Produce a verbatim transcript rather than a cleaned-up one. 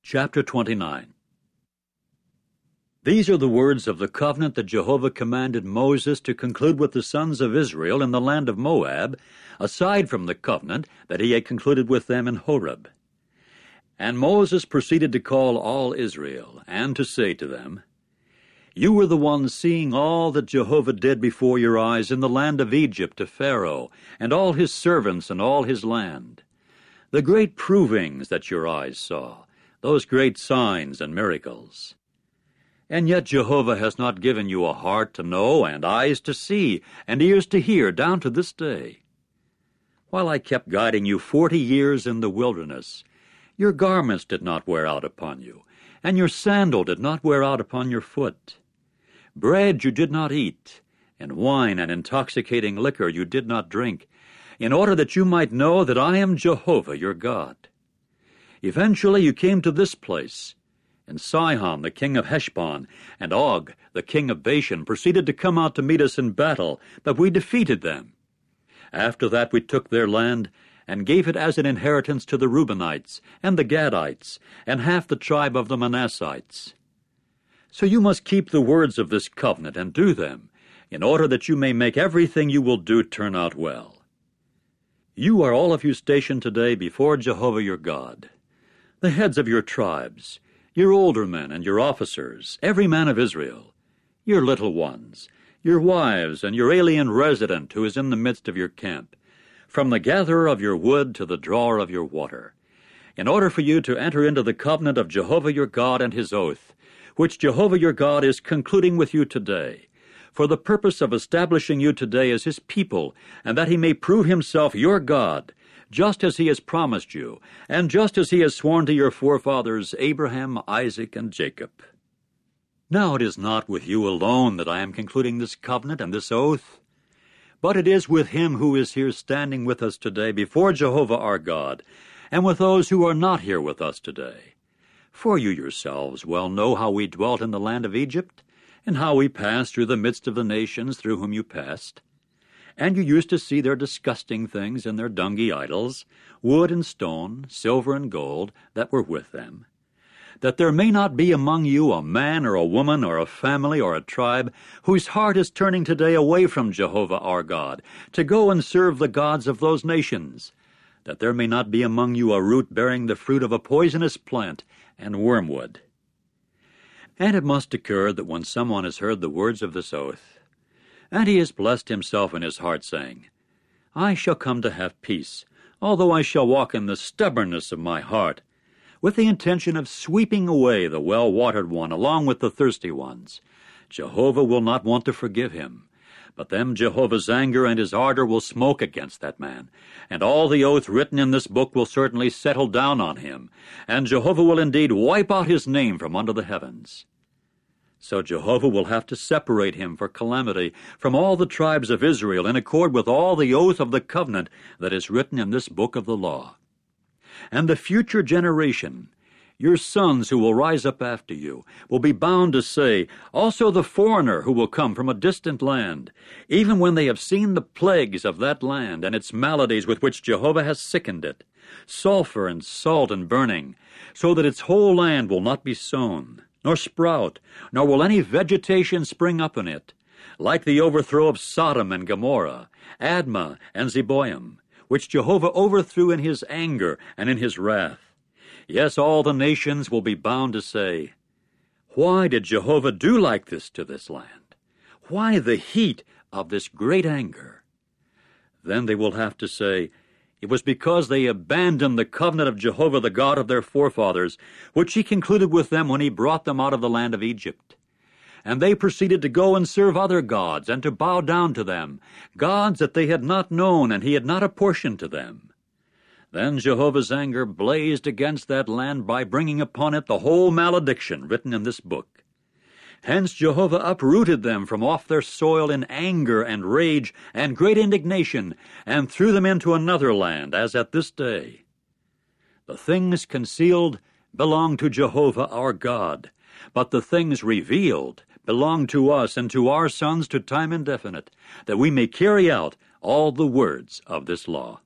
Chapter twenty-nine. These are the words of the covenant that Jehovah commanded Moses to conclude with the sons of Israel in the land of Moab, aside from the covenant that he had concluded with them in Horeb. And Moses proceeded to call all Israel, and to say to them, You were the ones seeing all that Jehovah did before your eyes in the land of Egypt to Pharaoh, and all his servants and all his land. The great provings that your eyes saw, those great signs and miracles. And yet Jehovah has not given you a heart to know, and eyes to see, and ears to hear, down to this day. While I kept guiding you forty years in the wilderness, your garments did not wear out upon you, and your sandal did not wear out upon your foot. Bread you did not eat, and wine and intoxicating liquor you did not drink, in order that you might know that I am Jehovah your God. Eventually you came to this place, and Sihon the king of Heshbon and Og the king of Bashan proceeded to come out to meet us in battle, but we defeated them. After that we took their land, and gave it as an inheritance to the Reubenites, and the Gadites, and half the tribe of the Manassites. So you must keep the words of this covenant, and do them, in order that you may make everything you will do turn out well. You are all of you stationed today before Jehovah your God, the heads of your tribes, your older men and your officers, every man of Israel, your little ones, your wives, and your alien resident who is in the midst of your camp, from the gatherer of your wood to the drawer of your water, in order for you to enter into the covenant of Jehovah your God and his oath, which Jehovah your God is concluding with you today, for the purpose of establishing you today as his people, and that he may prove himself your God, just as he has promised you, and just as he has sworn to your forefathers Abraham, Isaac, and Jacob. Now it is not with you alone that I am concluding this covenant and this oath, but it is with him who is here standing with us today before Jehovah our God, and with those who are not here with us today. For you yourselves well know how we dwelt in the land of Egypt, and how we passed through the midst of the nations through whom you passed. And you used to see their disgusting things and their dungy idols, wood and stone, silver and gold, that were with them. That there may not be among you a man or a woman or a family or a tribe whose heart is turning today away from Jehovah our God, to go and serve the gods of those nations. That there may not be among you a root bearing the fruit of a poisonous plant and wormwood. And it must occur that when someone has heard the words of this oath, and he has blessed himself in his heart, saying, I shall come to have peace, although I shall walk in the stubbornness of my heart, with the intention of sweeping away the well-watered one along with the thirsty ones. Jehovah will not want to forgive him, but then Jehovah's anger and his ardor will smoke against that man, and all the oath written in this book will certainly settle down on him, and Jehovah will indeed wipe out his name from under the heavens. So Jehovah will have to separate him for calamity from all the tribes of Israel in accord with all the oath of the covenant that is written in this book of the law. And the future generation, your sons who will rise up after you, will be bound to say, also the foreigner who will come from a distant land, even when they have seen the plagues of that land and its maladies with which Jehovah has sickened it, sulfur and salt and burning, so that its whole land will not be sown, nor sprout, nor will any vegetation spring up in it, like the overthrow of Sodom and Gomorrah, Admah and Zeboim, which Jehovah overthrew in his anger and in his wrath. Yes, all the nations will be bound to say, Why did Jehovah do like this to this land? Why the heat of this great anger? Then they will have to say, It was because they abandoned the covenant of Jehovah the God of their forefathers, which he concluded with them when he brought them out of the land of Egypt. And they proceeded to go and serve other gods, and to bow down to them, gods that they had not known and he had not apportioned to them. Then Jehovah's anger blazed against that land by bringing upon it the whole malediction written in this book. Hence Jehovah uprooted them from off their soil in anger and rage and great indignation, and threw them into another land, as at this day. The things concealed belong to Jehovah our God, but the things revealed belong to us and to our sons to time indefinite, that we may carry out all the words of this law.